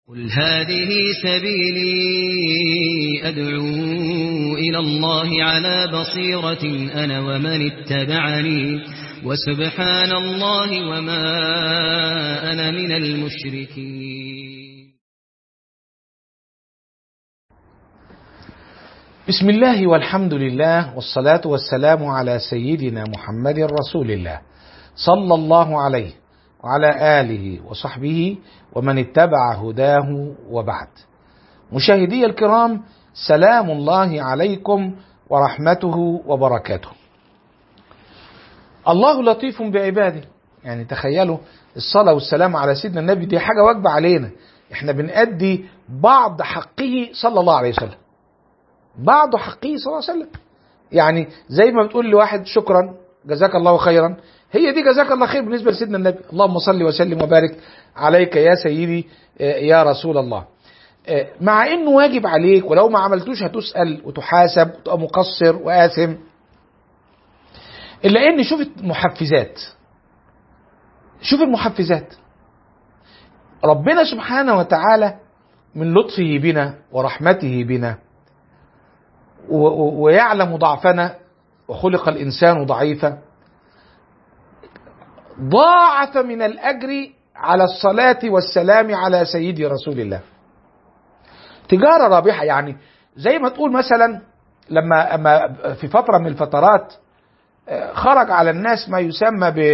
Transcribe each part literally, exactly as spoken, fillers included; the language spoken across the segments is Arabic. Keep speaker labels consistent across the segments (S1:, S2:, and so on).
S1: قل هذه سبيلي أدعو إلى الله على بصيرة أنا ومن اتبعني وسبحان الله وما أنا من المشركين.
S2: بسم الله والحمد لله والصلاة والسلام على سيدنا محمد رسول الله صلى الله عليه وعلى آله وصحبه ومن اتبع هداه وبعد. مشاهدي الكرام، سلام الله عليكم ورحمته وبركاته. الله لطيف بعباده. يعني تخيلوا الصلاة والسلام على سيدنا النبي، دي حاجة واجبة علينا. احنا بنأدي بعض حقه صلى الله عليه وسلم، بعض حقه صلى الله عليه وسلم. يعني زي ما بتقول لواحد شكرا جزاك الله خيرا، هي دي جزاك الله خير بالنسبة لسيدنا النبي. اللهم صل وسلم وبارك عليك يا سيدي يا رسول الله. مع انه واجب عليك، ولو ما عملتوش هتسأل وتحاسب وتبقى مقصر وآثم، الا ان شوف المحفزات، شوف المحفزات. ربنا سبحانه وتعالى من لطفه بنا ورحمته بنا ويعلم ضعفنا وخلق الإنسان ضعيفا، ضاعف من الأجر على الصلاة والسلام على سيدي رسول الله. تجارة رابحة. يعني زي ما تقول مثلا لما في فترة من الفترات خرج على الناس ما يسمى ب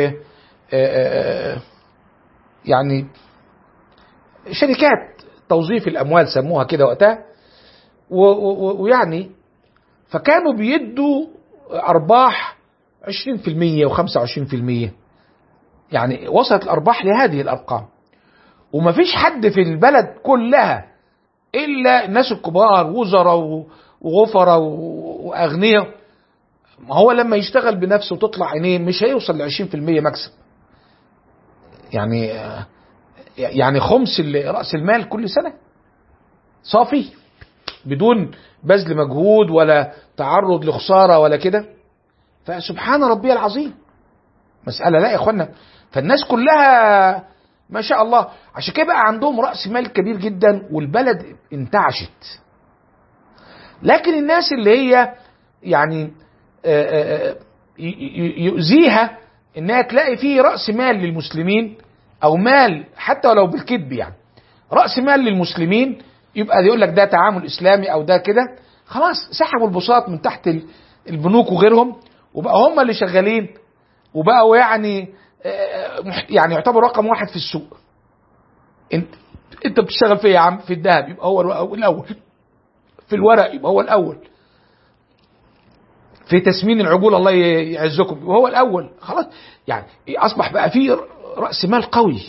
S2: يعني شركات توظيف الأموال سموها كده وقتها، ويعني فكانوا بيدوا أرباح عشرين في المية وخمسة وعشرين في المية. يعني وصلت الأرباح لهذه الأرقام، ومفيش حد في البلد كلها إلا الناس الكبار، وزراء وغفراء وأغنياء. ما هو لما يشتغل بنفسه وتطلع عينيه مش هيوصل لعشرين في المية مكسب. يعني يعني خمس رأس المال كل سنة صافي بدون بذل مجهود ولا تعرض لخسارة ولا كده. فسبحان ربي العظيم، مسألة لا يا اخوانا. فالناس كلها ما شاء الله، عشان كده بقى عندهم رأس مال كبير جدا والبلد انتعشت. لكن الناس اللي هي يعني يؤذيها انها تلاقي فيه رأس مال للمسلمين، او مال حتى ولو بالكذب، يعني رأس مال للمسلمين، يبقى يقول لك ده تعامل اسلامي او ده كده. خلاص سحبوا البساط من تحت البنوك وغيرهم، وبقى هم اللي شغالين، وبقوا يعني يعني يعتبر رقم واحد في السوق. انت انت بتشتغل في يا عم في الذهب يبقى هو الاول، في الورق يبقى هو الاول، في تسمين العجول الله يعزكم يبقى هو الاول. خلاص يعني اصبح بقى فيه رأس مال قوي.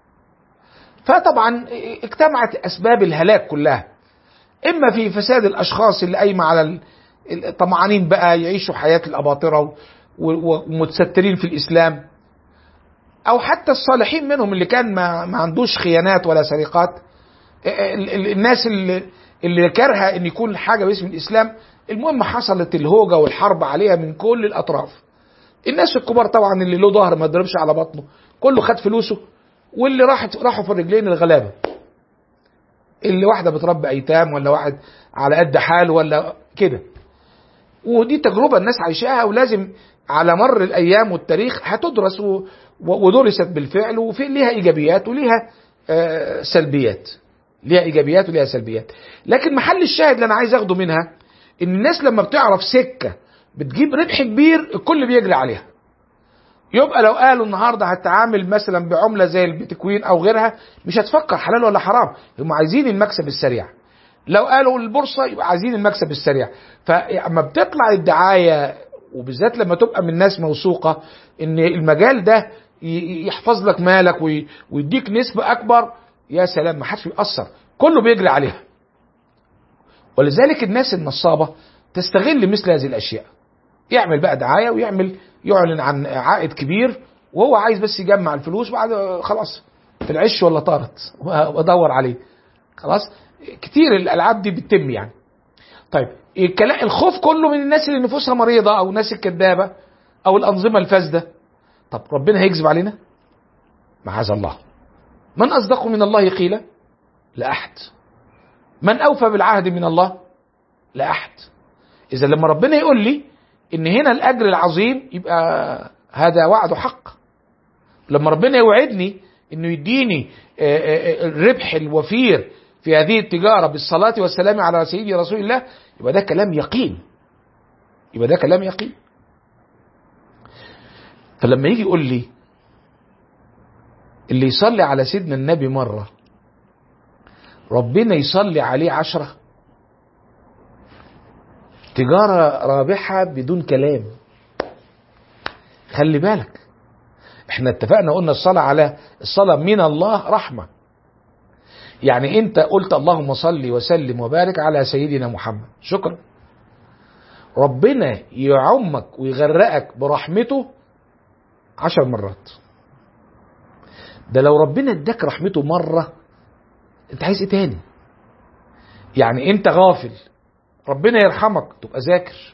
S2: فطبعا اجتمعت اسباب الهلاك كلها، اما في فساد الاشخاص اللي قايمه على الطمعانين بقى يعيشوا حياة الاباطرة ومتسترين في الاسلام، او حتى الصالحين منهم اللي كان ما, ما عندوش خيانات ولا سرقات. الناس اللي, اللي كارهه ان يكون حاجه باسم الاسلام. المهم حصلت الهوجه والحرب عليها من كل الاطراف. الناس الكبار طبعا اللي له ظهر ما ضربش على بطنه، كله خد فلوسه، واللي راحت راحوا في الرجلين الغلابه، اللي واحده بتربي ايتام ولا واحد على قد حال ولا كده. ودي تجربه الناس عايشاها، ولازم على مر الايام والتاريخ هتدرس ودرست بالفعل، وفي ليها ايجابيات وليها آه سلبيات، ليها ايجابيات وليها سلبيات. لكن محل الشاهد اللي انا عايز اخده منها ان الناس لما بتعرف سكه بتجيب ربح كبير الكل بيجري عليها. يبقى لو قالوا النهارده هتعامل مثلا بعمله زي البيتكوين او غيرها، مش هتفكر حلال ولا حرام، هم عايزين المكسب السريع. لو قالوا البورصه يبقى عايزين المكسب السريع. فاما بتطلع الدعايه، وبالذات لما تبقى من ناس موثوقه ان المجال ده يحفظ لك مالك ويديك نسبه اكبر، يا سلام، ما حدش بيأثر، كله بيجري عليها. ولذلك الناس النصابه تستغل مثل هذه الاشياء، يعمل بقى دعايه ويعمل يعلن عن عائد كبير، وهو عايز بس يجمع الفلوس، بعد خلاص في العش ولا طارت وادور عليه. خلاص كتير الالعاب دي بتتم يعني. طيب الخوف كله من الناس اللي نفوسها مريضه، او الناس الكذابه، او الانظمه الفاسده. طب ربنا هيكذب علينا؟ معاذ الله. من اصدق من الله قيلا؟ لا أحد. من أوفى بالعهد من الله؟ لا أحد. إذا لما ربنا يقول لي إن هنا الأجر العظيم يبقى هذا وعد حق. لما ربنا يوعدني إنه يديني الربح الوفير في هذه التجارة بالصلاة والسلام على سيدي رسول الله، يبقى ده كلام يقين، يبقى ده كلام يقين. فلما يجي يقول لي اللي يصلي على سيدنا النبي مرة ربنا يصلي عليه عشرة، تجارة رابحة بدون كلام. خلي بالك، احنا اتفقنا قلنا الصلاة على الصلاة من الله رحمة. يعني انت قلت اللهم صل وسلم وبارك على سيدنا محمد، شكرا، ربنا يعمك ويغرقك برحمته عشر مرات. ده لو ربنا اداك رحمته مرة انت عايز ايه تاني؟ يعني انت غافل ربنا يرحمك تبقى ذاكر.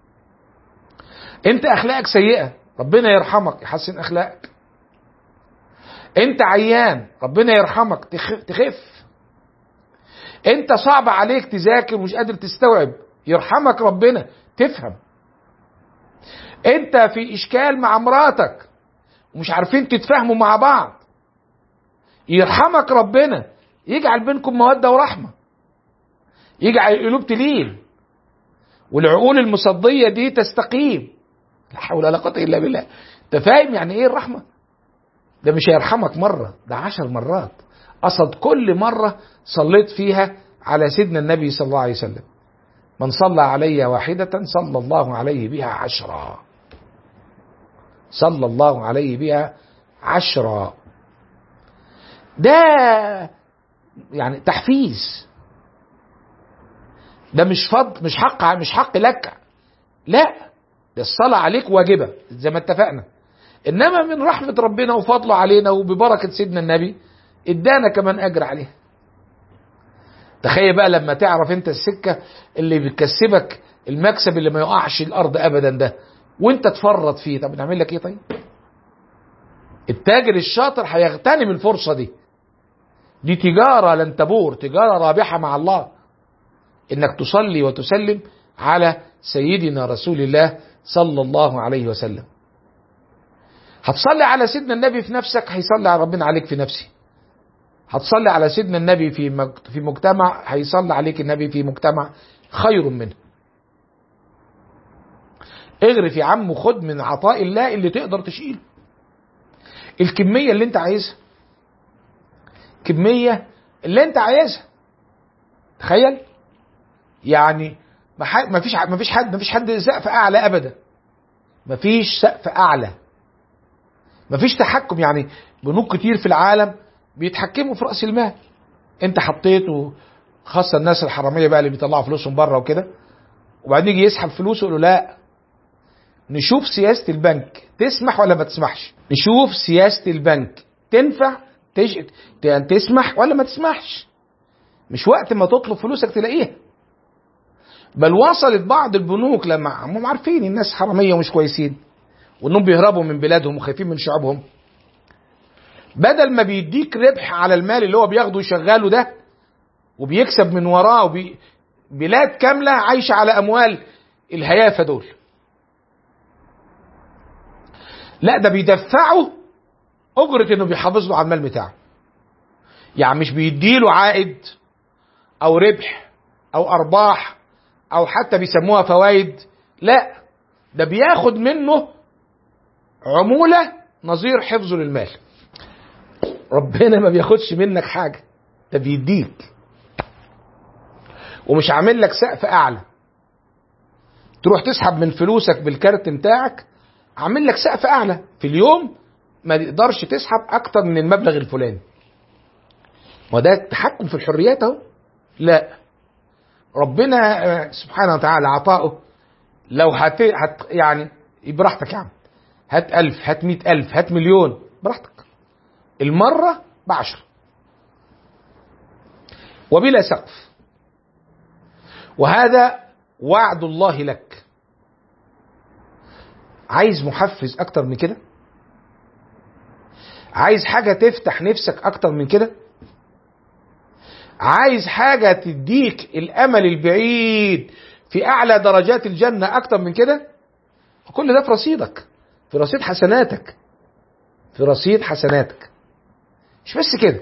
S2: انت اخلاقك سيئة ربنا يرحمك يحسن اخلاقك. انت عيان ربنا يرحمك تخف. انت صعب عليك تذاكر ومش قادر تستوعب يرحمك ربنا تفهم. انت في اشكال مع مراتك ومش عارفين تتفاهموا مع بعض يرحمك ربنا يجعل بينكم مودة ورحمة، يجعل القلوب تلين والعقول المصدية دي تستقيم. لا حول ولا قوة إلا بالله. انت فاهم يعني ايه الرحمة؟ ده مش هيرحمك مرة، ده عشر مرات. قصد كل مرة صليت فيها على سيدنا النبي صلى الله عليه وسلم. من صلى علي واحدة صلى الله عليه بها عشرة، صلى الله عليه بها عشرة. ده يعني تحفيز، ده مش فضل، مش حق، مش حق لك، لا، ده الصلاة عليك واجبة زي ما اتفقنا. انما من رحمة ربنا وفضله علينا وببركة سيدنا النبي ادانا كمان اجر عليها. تخيل بقى لما تعرف انت السكة اللي بتكسبك المكسب اللي ما يقعش الارض ابدا ده وانت تفرط فيه، طب نعمل لك ايه؟ طيب التاجر الشاطر هيغتنم الفرصة دي. دي تجارة لن تبور، تجارة رابحة مع الله، انك تصلي وتسلم على سيدنا رسول الله صلى الله عليه وسلم. هتصلي على سيدنا النبي في نفسك هيصلي على ربنا عليك في نفسي. هتصلي على سيدنا النبي في في مجتمع هيصلي عليك النبي في مجتمع خير منه. اغرف يا عم وخد من عطاء الله اللي تقدر تشيله، الكمية اللي انت عايزها، كمية اللي انت عايزها. تخيل يعني ما فيش ما فيش حد ما فيش حد سقف اعلى ابدا، ما فيش سقف اعلى، ما فيش تحكم. يعني بنوك كتير في العالم بيتحكموا في راس المال. انت حطيته، خاصه الناس الحراميه بقى اللي بيطلعوا فلوسهم بره وكده، وبعدين يجي يسحب فلوسه يقول له لا، نشوف سياسه البنك تسمح ولا ما تسمحش، نشوف سياسه البنك تنفع تج... تسمح ولا ما تسمحش. مش وقت ما تطلب فلوسك تلاقيها. بل وصلت بعض البنوك لما هم عارفين الناس حراميه ومش كويسين وانهم بيهربوا من بلادهم وخايفين من شعوبهم، بدل ما بيديك ربح على المال اللي هو بياخده ويشغله ده وبيكسب من وراه وبي... بلاد كامله عايشه على اموال الهيافه دول، لا ده بيدفعوا اجره انه بيحافظ له على المال بتاعه. يعني مش بيديله عائد او ربح او ارباح او حتى بيسموها فوائد، لا ده بياخد منه عمولة نظير حفظه للمال. ربنا ما بياخدش منك حاجة، ده بيديك ومش عامل لك سقف اعلى تروح تسحب من فلوسك بالكارت بتاعك، عامل لك سقف اعلى في اليوم ما تقدرش تسحب اكتر من المبلغ الفلاني. وده التحكم في الحريات اهو. لا، ربنا سبحانه وتعالى عطاؤه لو هت... هت يعني براحتك يا عم، هات ألف، هات مئة ألف، هات مليون، براحتك، المرة بعشر وبلا سقف. وهذا وعد الله لك. عايز محفز أكتر من كده؟ عايز حاجة تفتح نفسك أكتر من كده؟ عايز حاجة تديك الأمل البعيد في أعلى درجات الجنة أكتر من كده؟ كل ده في رصيدك، في رصيد حسناتك، في رصيد حسناتك. مش بس كده،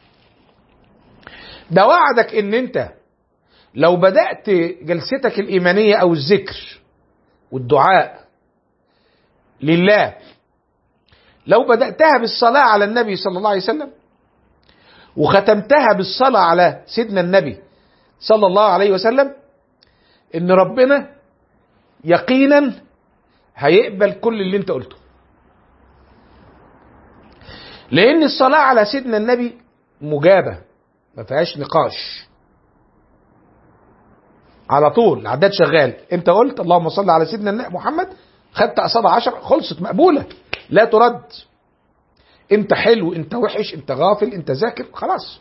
S2: ده وعدك ان انت لو بدأت جلستك الإيمانية أو الذكر والدعاء لله، لو بدأتها بالصلاة على النبي صلى الله عليه وسلم وختمتها بالصلاة على سيدنا النبي صلى الله عليه وسلم، ان ربنا يقينا هيقبل كل اللي انت قلته. لان الصلاة على سيدنا النبي مجابة، ما فيهاش نقاش، على طول العداد شغال. انت قلت اللهم صل على سيدنا محمد، خدت قصادها عشر، خلصت، مقبولة، لا ترد. انت حلو، انت وحش، انت غافل، انت ذاكر، خلاص.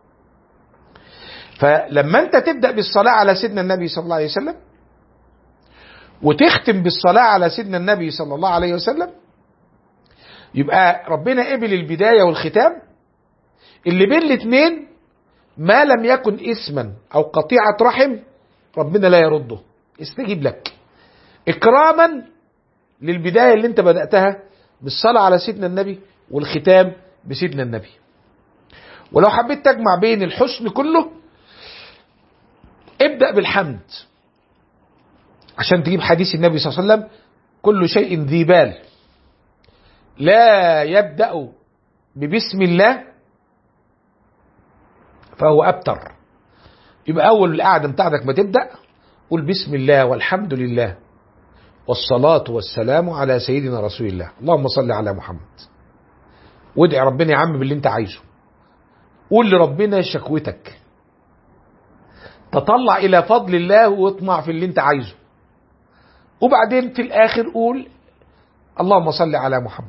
S2: فلما انت تبدأ بالصلاة على سيدنا النبي صلى الله عليه وسلم وتختم بالصلاة على سيدنا النبي صلى الله عليه وسلم، يبقى ربنا قبل البداية والختام. اللي بين الاثنين ما لم يكن اسما او قطيعة رحم ربنا لا يرده، استجيب لك اكراما للبداية اللي انت بدأتها بالصلاة على سيدنا النبي والختام بسيدنا النبي. ولو حبيت تجمع بين الحسن كله، ابدأ بالحمد عشان تجيب حديث النبي صلى الله عليه وسلم: كل شيء ذي بال لا يبدأ ببسم الله فهو أبتر. يبقى أول القعدة بتاعتك ما تبدأ قول بسم الله والحمد لله والصلاة والسلام على سيدنا رسول الله، اللهم صل على محمد، وادعي ربنا يا عم باللي انت عايزه. قول لربنا شكوتك، تطلع إلى فضل الله واطمع في اللي انت عايزه، وبعدين في الآخر قول اللهم صل على محمد.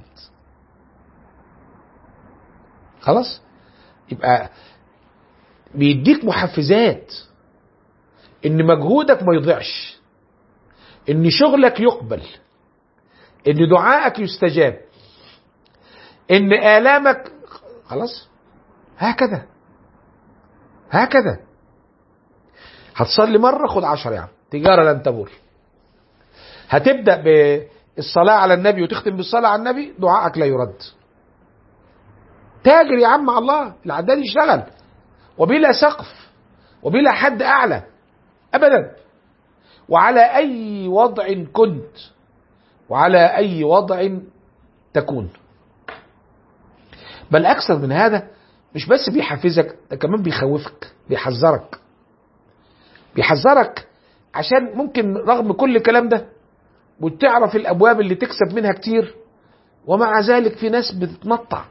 S2: خلاص، يبقى بيديك محفزات ان مجهودك ما يضيعش، ان شغلك يقبل، ان دعائك يستجاب، ان آلامك خلاص. هكذا هكذا هتصلي مرة خد عشر، يعني تجارة لن تبور. هتبدأ بالصلاة على النبي وتختم بالصلاة على النبي، دعائك لا يرد. تاجر يا عم الله، العداد يشتغل وبلا سقف وبلا حد أعلى أبدا، وعلى أي وضع كنت وعلى أي وضع تكون. بل أكثر من هذا، مش بس بيحفزك، ده كمان بيخوفك، بيحذرك بيحذرك عشان ممكن رغم كل الكلام ده وتعرف الأبواب اللي تكسب منها كتير، ومع ذلك في ناس بتتنطع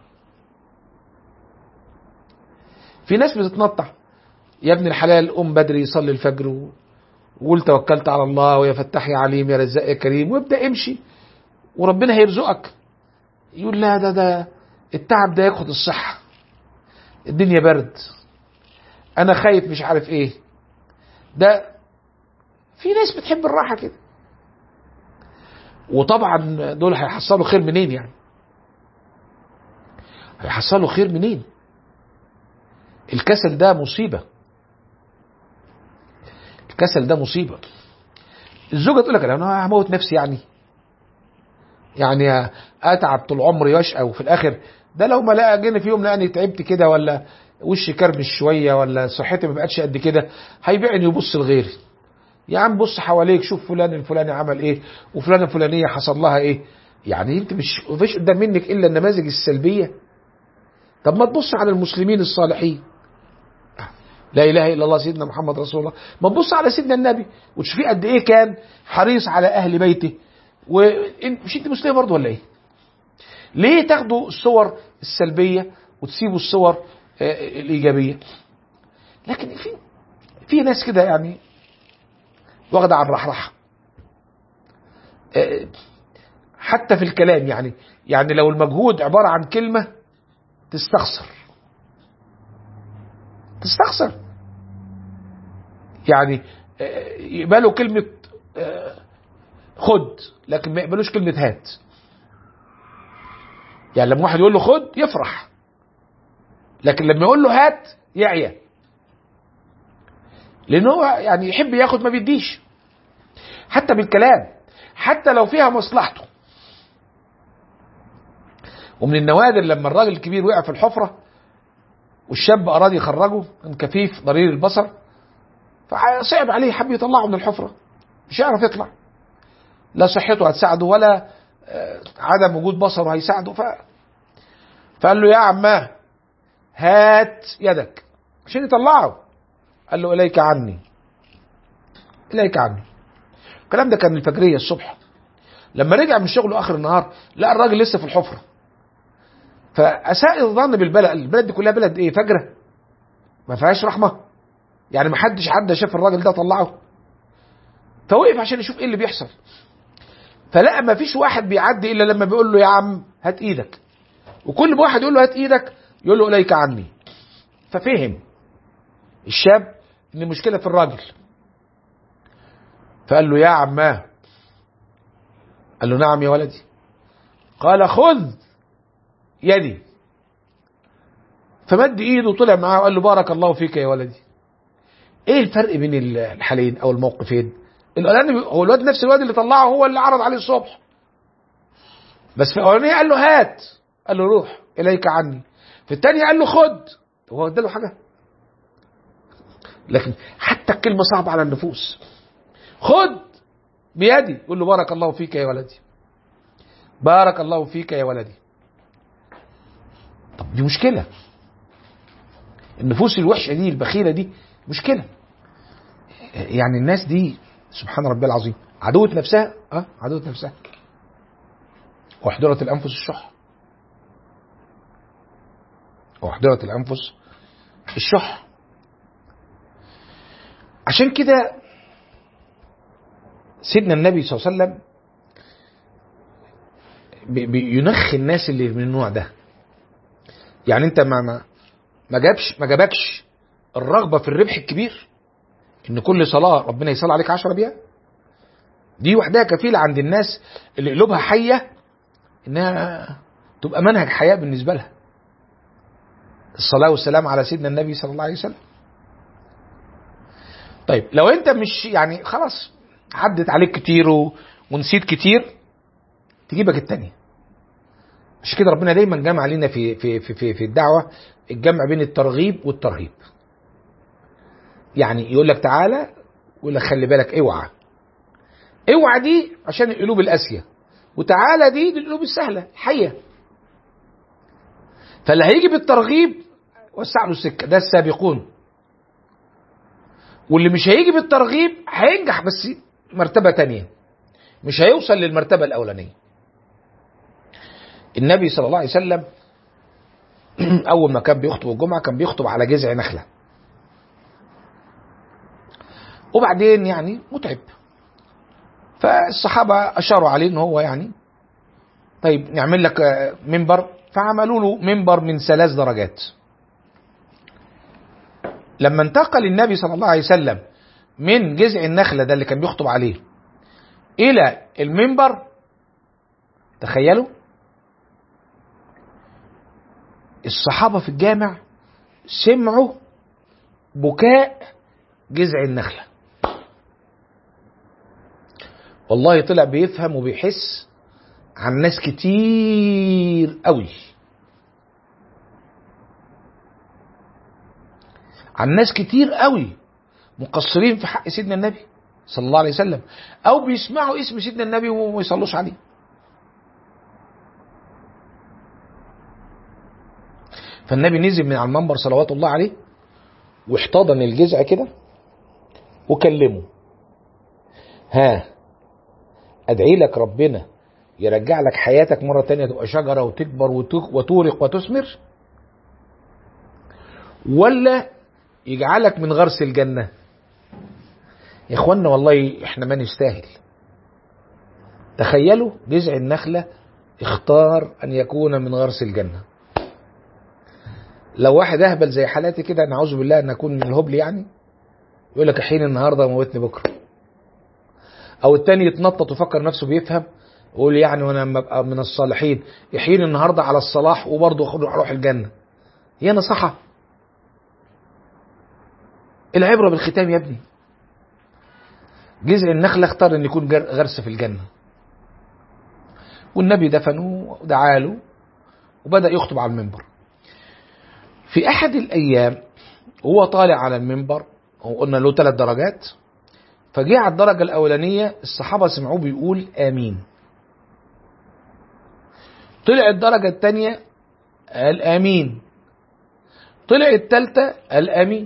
S2: في ناس بتتنطع يا ابن الحلال قوم بدري يصلي الفجر وقول توكلت على الله ويا فتاح يا عليم يا رزاق يا كريم، وابدأ امشي وربنا هيرزقك. يقول لا ده ده التعب ده ياخد الصحة، الدنيا برد، انا خايف مش عارف ايه. ده في ناس بتحب الراحة كده، وطبعا دول هيحصلوا خير منين؟ يعني هيحصلوا خير منين؟ الكسل ده مصيبة، الكسل ده مصيبة. الزوجة تقول لك انا هموت نفسي، يعني يعني اتعب طول عمري واشقى، وفي الاخر ده لو ما لقى جيني في يوم لاني تعبت كده ولا وشي كرمش شويه ولا صحتي ما بقتش قد كده هيبيعني ويبص لغيري. يا عم بص حواليك، شوف فلان الفلاني عمل ايه وفلان الفلانيه حصل لها ايه. يعني انت مش مفيش قدام منك الا النماذج السلبيه. طب ما تبص على المسلمين الصالحين، لا اله الا الله سيدنا محمد رسول الله، ما تبص على سيدنا النبي وتشوفيه قد ايه كان حريص على اهل بيته. ومش انت مسلمه برضه ولا ايه؟ ليه تاخدوا الصور السلبيه وتسيبوا الصور الايجابيه؟ لكن في في ناس كده يعني واخده على الرحرحه حتى في الكلام. يعني يعني لو المجهود عباره عن كلمه تستخسر تستخسر يعني يقبلوا كلمه خد لكن ما يقبلوش كلمه هات. يعني لما واحد يقول له خد يفرح، لكن لما يقول له هات يعيا. لان هو يعني يحب ياخد ما بيديش، حتى بالكلام، حتى لو فيها مصلحته. ومن النوادر لما الراجل الكبير وقع في الحفرة والشاب أراد يخرجه، كان كفيف ضرير البصر، فصعب عليه، حب يطلعه من الحفرة، مش هيعرف يطلع، لا صحته هتساعده ولا عدم وجود بصره هيساعده. ف... فقال له يا عماه هات يدك عشان يطلعه. قال له إليك عني، إليك عني. الكلام ده كان الفجرية الصبح. لما رجع من شغله آخر النهار لقى الراجل لسه في الحفرة، فأساء الظن بالبلد. البلد دي كلها بلد ايه؟ فجرة، ما فيهاش رحمة، يعني ما حدش عدى شاف الراجل ده طلعه. فوقف عشان يشوف ايه اللي بيحصل، فلقى ما فيش واحد بيعدي الا لما بيقول له يا عم هات ايدك، وكل واحد يقول له هات ايدك يقول له اليك عني. ففهم الشاب ان المشكلة في الراجل، فقال له يا عماه. قال له نعم يا ولدي. قال خذ يدي. فمد ايده وطلع معاه وقال له بارك الله فيك يا ولدي. ايه الفرق بين الحالين او الموقفين؟ الاولاني هو الواد نفس الواد اللي طلعه، هو اللي عرض عليه الصبح، بس في الاولاني قال له هات، قال له روح اليك عني. في الثاني قال له خد، هو اداله حاجه؟ لكن حتى الكلمه صعبه على النفوس. خد بيدي، يقول له بارك الله فيك يا ولدي، بارك الله فيك يا ولدي. طب دي مشكله، النفوس الوحشه دي البخيله دي مشكله. يعني الناس دي سبحان ربي العظيم عدوة نفسها. اه عدوة نفسها. واحضرت الانفس الشح، واحضرت الانفس الشح. عشان كده سيدنا النبي صلى الله عليه وسلم بينخي الناس اللي من النوع ده. يعني انت ما ما ما جابش ما جابكش الرغبة في الربح الكبير، ان كل صلاة ربنا يصلي عليك عشرة بيها، دي وحدها كفيلة عند الناس اللي قلوبها حية انها تبقى منهج حياة بالنسبة لها. الصلاة والسلام على سيدنا النبي صلى الله عليه وسلم. طيب لو انت مش يعني خلاص عدت عليك كتير ونسيت كتير، تجيبك التانية. مش كده ربنا دايما جمع لنا في في في في الدعوة الجمع بين الترغيب والترهيب. يعني يقول لك تعالى ويقول لك خلي بالك اوعى. اوعى دي عشان القلوب القاسية، وتعالى دي للقلوب السهلة الحية. فاللي هيجي بالترغيب وسع له السكة، ده السابقون. واللي مش هيجي بالترغيب هينجح بس مرتبة تانية، مش هيوصل للمرتبة الأولانية. النبي صلى الله عليه وسلم أول ما كان بيخطب الجمعة كان بيخطب على جذع نخلة، وبعدين يعني متعب، فالصحابة أشاروا عليه إن هو يعني طيب نعمل لك منبر، فعملوا له منبر من ثلاث درجات. لما انتقل النبي صلى الله عليه وسلم من جذع النخلة ده اللي كان بيخطب عليه إلى المنبر، تخيلوا الصحابة في الجامع سمعوا بكاء جذع النخلة. والله طلع بيفهم وبيحس عن ناس كتير قوي، عن ناس كتير قوي مقصرين في حق سيدنا النبي صلى الله عليه وسلم، او بيسمعوا اسم سيدنا النبي وما يصلوش عليه. فالنبي نزل من على المنبر صلوات الله عليه واحتضن الجذع كده وكلمه، ها ادعي لك ربنا يرجع لك حياتك مرة تانية تبقى شجرة وتكبر وتورق وتثمر، ولا يجعلك من غرس الجنة؟ يا اخوانا والله احنا ما نستاهل. تخيلوا جذع النخلة اختار ان يكون من غرس الجنة. لو واحد اهبل زي حالاتي كده، نعوذ بالله ان اكون من الهبل، يعني يقول لك احين النهارده وموتني بكره. او التاني يتنطط ويفكر نفسه بيفهم ويقول يعني وانا لما ابقى من الصالحين يحين النهارده على الصلاح وبرضه اروح الجنه. هي نصيحه؟ العبرة بالختام يا ابني. جذع النخلة اختار ان يكون غرس في الجنة، والنبي دفنه ودعا له وبدأ يخطب على المنبر. في احد الايام هو طالع على المنبر، وقلنا له ثلاث درجات، فجاء على الدرجة الاولانية الصحابة سمعوه بيقول امين. طلع الدرجة الثانية قال امين. طلع الثالثة قال امين.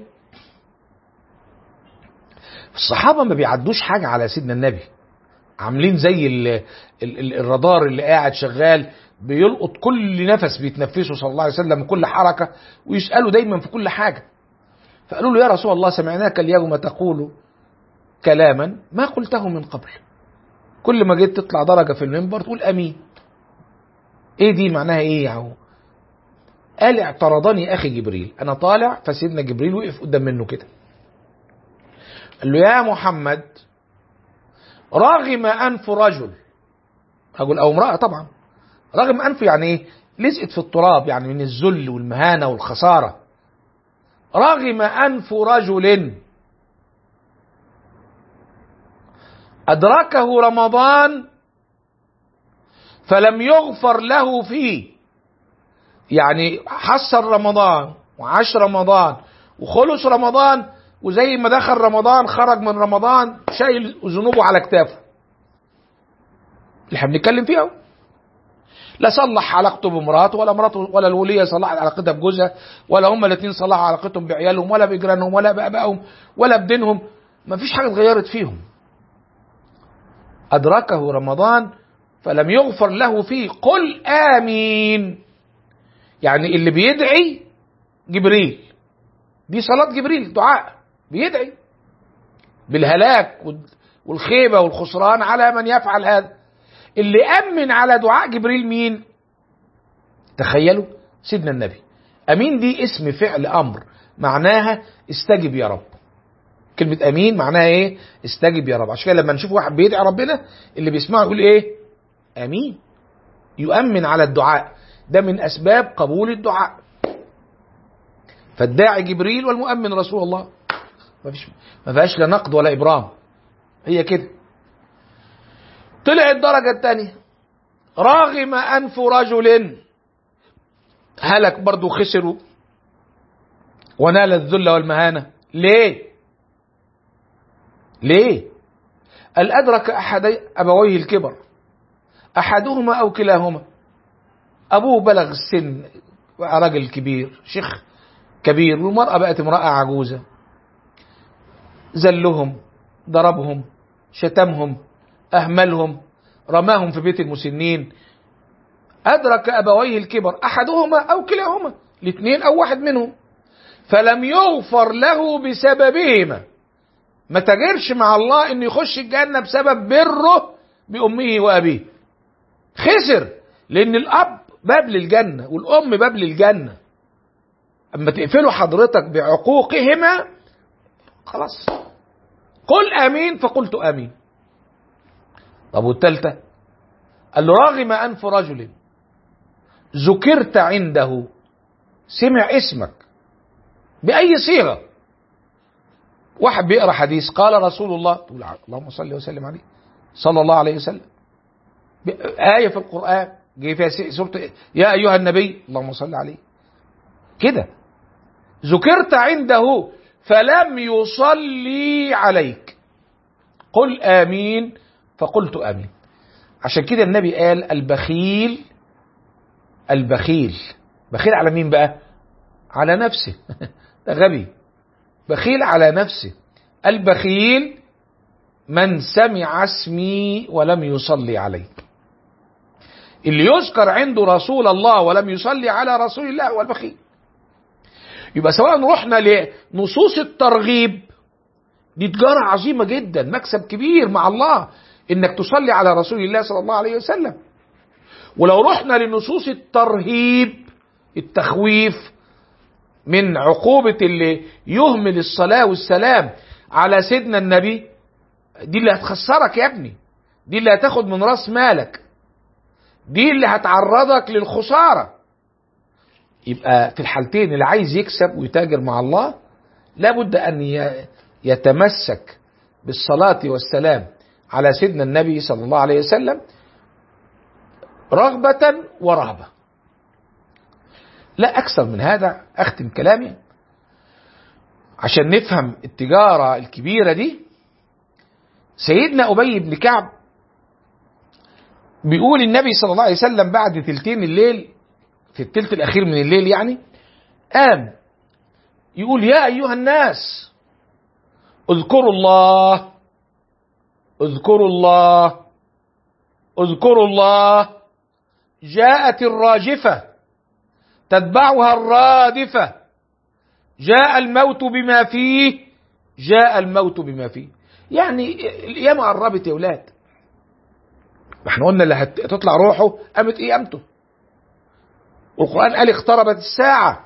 S2: الصحابة ما بيعدوش حاجة على سيدنا النبي، عاملين زي ال ال ال الرادار اللي قاعد شغال بيلقط كل نفس بيتنفسه صلى الله عليه وسلم، كل حركة، ويسأله دايما في كل حاجة. فقالوا له يا رسول الله سمعناك اليوم تقول كلاما ما قلته من قبل، كل ما جيت تطلع درجة في المنبر تقول امين. ايه دي معناها ايه يا عو؟ قال اعترضني اخي جبريل، انا طالع فسيدنا جبريل وقف قدام منه كده، قال له يا محمد رغم انف رجل، رجل او امرأة طبعا، رغم انف يعني ايه؟ لزقت في التراب، يعني من الذل والمهانة والخسارة. رغم انف رجل ادركه رمضان فلم يغفر له فيه، يعني حصل رمضان وعاش رمضان وخلص رمضان، وزي ما دخل رمضان خرج من رمضان شايل ذنوبه على كتافه. اللي احنا بنتكلم فيها، لا صلح علاقته بمراته، ولا مراته ولا الوليه صلحت علاقتها بجوزها، ولا هما الاثنين صلحوا علاقتهم بعيالهم، ولا بجيرانهم، ولا بابائهم، ولا بدينهم. ما فيش حاجه اتغيرت فيهم. ادركه رمضان فلم يغفر له فيه، قل امين. يعني اللي بيدعي جبريل، دي صلاة جبريل، دعاء بيدعي بالهلاك والخيبة والخسران على من يفعل هذا. اللي أمن على دعاء جبريل مين؟ تخيلوا سيدنا النبي. أمين دي اسم فعل أمر، معناها استجب يا رب. كلمة أمين معناها إيه؟ استجب يا رب. عشان كده لما نشوف واحد بيدعي ربنا اللي بيسمعه يقول إيه؟ أمين، يؤمن على الدعاء. ده من أسباب قبول الدعاء. فالداعي جبريل والمؤمن رسول الله، ما فيش ما فيهاش لا نقد ولا إبرام، هي كده. طلع الدرجة الثانية راغم أنف رجل، هلك برضو، خسروا ونال الذل والمهانة. ليه؟ ليه؟ قال أدرك أحد أبويه الكبر، أحدهما أو كلاهما. أبوه بلغ السن، راجل كبير، شيخ كبير، والمرأة بقت امرأة عجوزة. ذلهم، ضربهم، شتمهم، أهملهم، رماهم في بيت المسنين. أدرك أبويه الكبر، أحدهما أو كلاهما، الاثنين أو واحد منهم، فلم يغفر له بسببهما. ما تجرش مع الله إنه يخش الجنة بسبب بره بأمه وأبيه. خسر، لأن الأب باب للجنة والأم باب للجنة. أما تقفلوا حضرتك بعقوقهما خلاص. قل آمين، فقلت آمين. طب والثالثة؟ قال له راغم أنف رجل ذكرت عنده، سمع اسمك بأي صيغة. واحد بيقرأ حديث قال رسول الله، تقول اللهم صل وسلم عليه صلى الله عليه وسلم. آية في القرآن جاي فيها سورة يا أيها النبي اللهم صل عليه كده. ذكرت عنده فلم يصلي عليك، قل آمين، فقلت آمين. عشان كده النبي قال البخيل، البخيل بخيل على مين بقى؟ على نفسه. ده غبي، بخيل على نفسه. البخيل من سمع اسمي ولم يصلي علي. اللي يذكر عنده رسول الله ولم يصلي على رسول الله هو البخيل. يبقى سواء رحنا لنصوص الترغيب، دي تجارة عظيمة جدا، مكسب كبير مع الله انك تصلي على رسول الله صلى الله عليه وسلم. ولو رحنا لنصوص الترهيب، التخويف من عقوبة اللي يهمل الصلاة والسلام على سيدنا النبي، دي اللي هتخسرك يا ابني، دي اللي هتاخد من راس مالك، دي اللي هتعرضك للخسارة. يبقى في الحالتين اللي عايز يكسب ويتاجر مع الله لابد أن يتمسك بالصلاة والسلام على سيدنا النبي صلى الله عليه وسلم رغبة ورهبة. لا أكثر من هذا. أختم كلامي عشان نفهم التجارة الكبيرة دي. سيدنا أبي بن كعب بيقول النبي صلى الله عليه وسلم بعد تلتين الليل، في التلت الأخير من الليل يعني، قام يقول يا أيها الناس اذكروا الله اذكروا الله اذكروا الله، جاءت الراجفة تتبعها الرادفة، جاء الموت بما فيه جاء الموت بما فيه. يعني القيامة قربت يا ولاد. احنا قلنا اللي هتطلع روحه قامت قيامته. والقرآن قال اقتربت الساعة،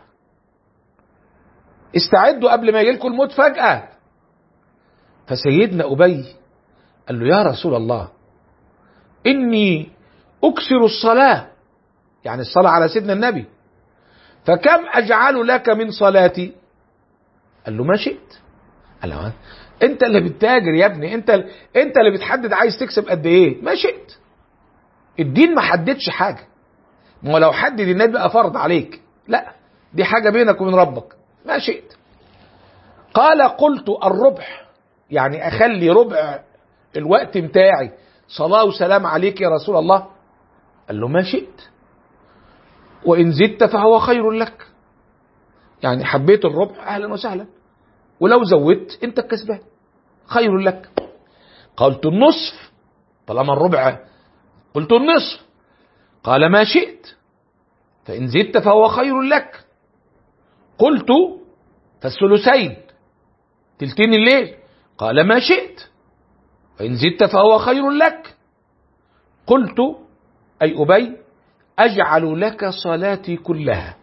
S2: استعدوا قبل ما يجيلكم الموت فجأة. فسيدنا أبي قال له يا رسول الله إني أكثر الصلاة، يعني الصلاة على سيدنا النبي، فكم أجعل لك من صلاتي؟ قال له ما شئت. قال له أنت اللي بتتاجر يا ابني، أنت أنت اللي بتحدد عايز تكسب قد إيه. ما شئت. الدين ما حددش حاجة. ما لو حدد النبي بقى فرض عليك، لا، دي حاجة بينك وبين ربك. ما شئت. قال قلت الربع، يعني أخلي ربع الوقت متاعي صلاة وسلام عليك يا رسول الله. قال له ما شئت، وإن زدت فهو خير لك. يعني حبيت الربع أهلا وسهلا، ولو زودت أنت الكسبان، خير لك. قلت النصف، طالما الربع قلت النصف. قال ما شئت، فإن زدت فهو خير لك. قلت فالثلثين، تلتين الليل. قال ما شئت، فإن زدت فهو خير لك. قلت أي أبي أجعل لك صلاتي كلها،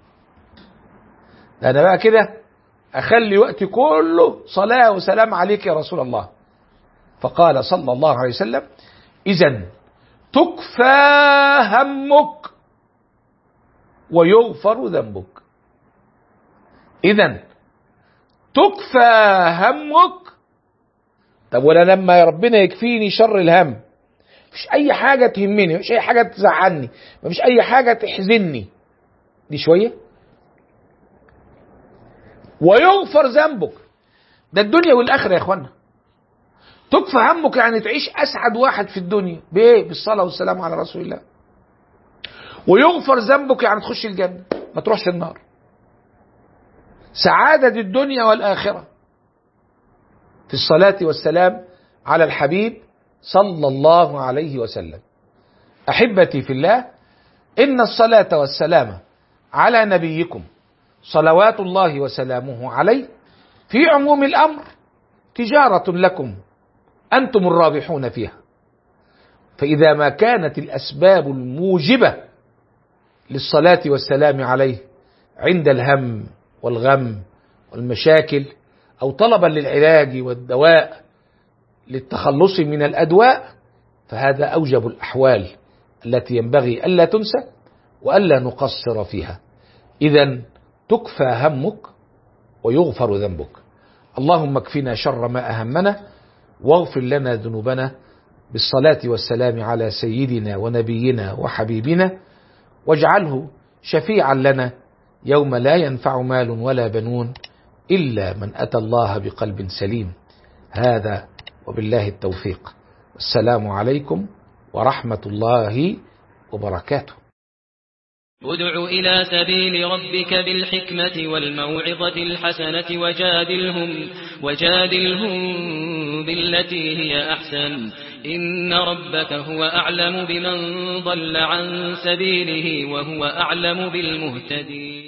S2: أنا بقى كده أخلي وقتي كله صلاة وسلام عليك يا رسول الله. فقال صلى الله عليه وسلم إذن تكفى همك ويغفر ذنبك. إذن تكفى همك. طب ولا لما يا ربنا يكفيني شر الهم، مفيش أي حاجة تهمني، مفيش أي حاجة تزعلني، مفيش أي حاجة تحزنني، دي شوية. ويغفر ذنبك، ده الدنيا والآخرة يا إخوانا. تكفى همك يعني تعيش أسعد واحد في الدنيا بإيه؟ بالصلاة والسلام على رسول الله. ويغفر ذنبك يعني تخش الجنة، ما تروحش النار. سعادة الدنيا والآخرة في الصلاة والسلام على الحبيب صلى الله عليه وسلم. أحبتي في الله، إن الصلاة والسلام على نبيكم صلوات الله وسلامه عليه في عموم الأمر تجارة لكم أنتم الرابحون فيها. فإذا ما كانت الأسباب الموجبة للصلاة والسلام عليه عند الهم والغم والمشاكل، أو طلبا للعلاج والدواء للتخلص من الأدواء، فهذا أوجب الأحوال التي ينبغي ألا تنسى وألا نقصر فيها. إذن تكفى همك ويغفر ذنبك. اللهم اكفنا شر ما أهمنا، واغفر لنا ذنوبنا، بالصلاة والسلام على سيدنا ونبينا وحبيبنا، واجعله شفيعا لنا يوم لا ينفع مال ولا بنون إلا من أتى الله بقلب سليم. هذا وبالله التوفيق. السلام عليكم ورحمة الله وبركاته.
S1: ادع إلى سبيل ربك بالحكمة والموعظة الحسنة وجادلهم, وجادلهم بالتي هي أحسن، إن ربك هو أعلم بمن ضل عن سبيله وهو أعلم بالمهتدين.